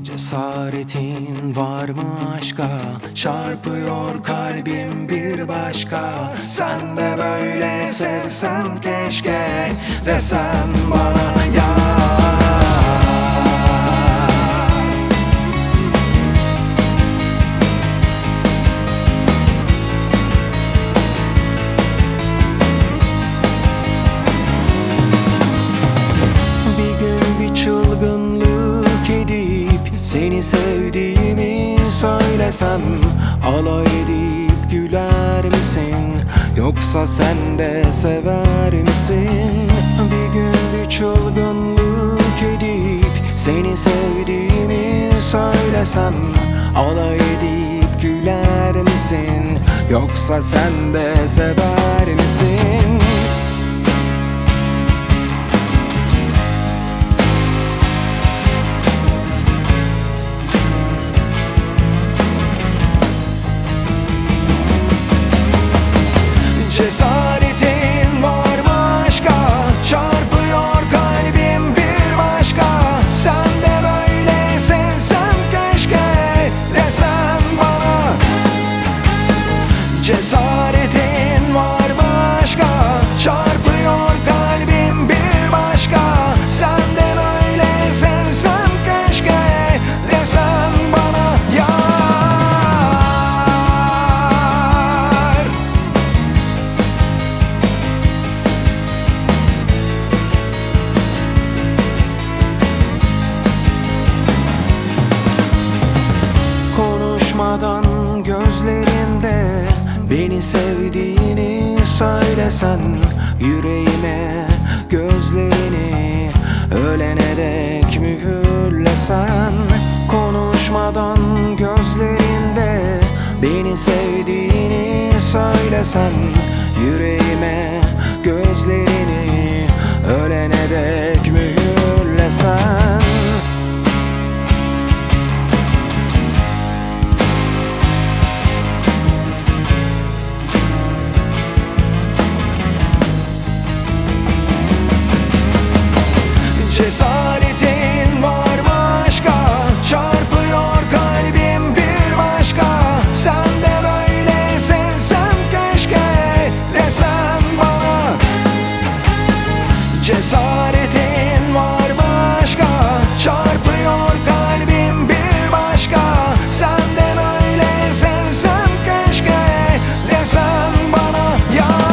Cesaretin var mı aşka? Çarpıyor kalbim bir başka. Sen de böyle sevsen keşke, desen bana ya. Seni sevdiğimi söylesem, alay edip güler misin? Yoksa sen de sever misin? Bir gün bir çılgınlık edip seni sevdiğimi söylesem, alay edip güler misin? Yoksa sen de sever misin? Cesaretin var mı aşka? Çarpıyor kalbim bir başka. Sen de böyle sevsen keşke, desen bana. Cesaretin var mı aşka? Çarpıyor kalbim bir başka. Sen de böyle sevsen keşke, desen bana ya. Konuşmadan gözlerinde beni sevdiğini söylesen, yüreğime gözlerini ölene dek mühürlesen. Konuşmadan gözlerinde beni sevdiğini söylesen, yüreğime gözlerini ölene dek mühürlesen. Cesaretin var mı aşka? Çarpıyor kalbim bir başka. Sen de böyle sevsen keşke, desen bana. Cesaretin var mı aşka? Çarpıyor kalbim bir başka. Sen de böyle sevsen keşke, desen bana yar.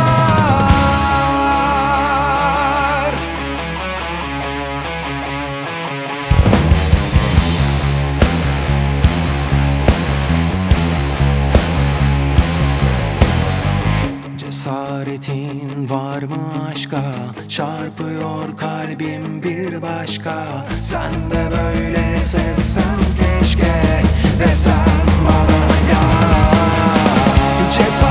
Cesaretin var mı aşka? Çarpıyor kalbim bir başka. Sen de böyle sevsen keşke, desen bana ya.